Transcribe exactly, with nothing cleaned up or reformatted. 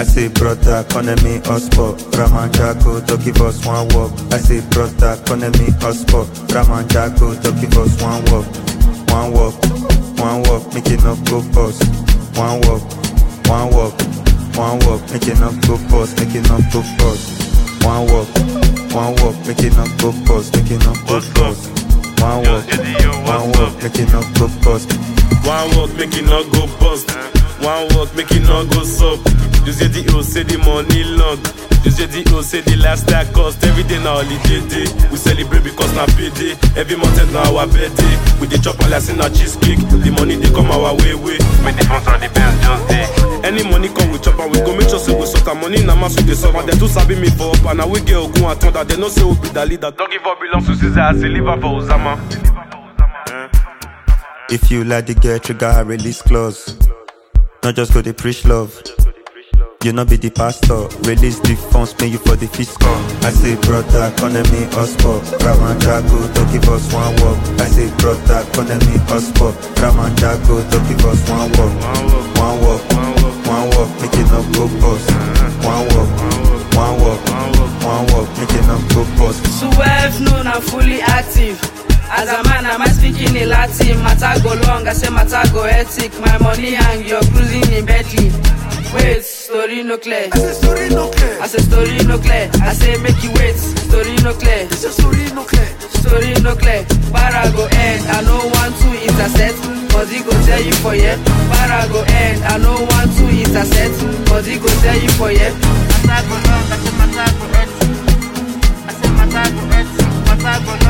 I say brother, economy hotspot. Raman Jago, don't give us one walk. I say brother, economy hotspot. Raman Jago, don't give us one walk. One walk, one walk, make it not go bust. One walk, one walk, one walk, make it not go bust, make it not go bust. One walk, one walk, make it not go bust, make it not go bust. One walk, one walk, make it not go bust. One walk, make it not go bust. One walk, make it not go sub. You say the O, say the money long. You say the O, say the lifestyle cost. Every day now holiday day. We celebrate because na payday. Every month now our birthday. We dey chop all like in a cheesecake. The money they come our way way. When the phones on the bills just day. Any money come we chop and we go make sure say we sort our money na mass we dey solve. And they too sabi me for up and now we get Ogun and thunder. They know say we be the leader. Don't give up belongs to Caesar as a liver for Osama. If you like the girl, trigger release clause. Not just go to preach love. You not be the pastor. Release the funds, pay you for the fiscal. I say brother, economy hotspot. Raman Jago, don't give us one walk. I say brother, economy hotspot. Raman Jago, don't give us one walk. One walk, one walk, make it not go bust. One walk, one walk, one walk, make it not go bust. twelve noon, I'm fully active. As a man, am I speaking in Latin? Matter go long, I say matter go ethic. My money hang, you're cruising in Bentley. Wait, story no clear. I say story no clear. I say story no clear. I say make you wait, story no clear. I say story no clear. Story no clear. Para go end, I no want to intercept. Cause he go tell you for yeah. Para go end, I no want to intercept. Cause he go tell you for yeah. Matter go long, I say matter go ethic. I say matter go ethic. Matter go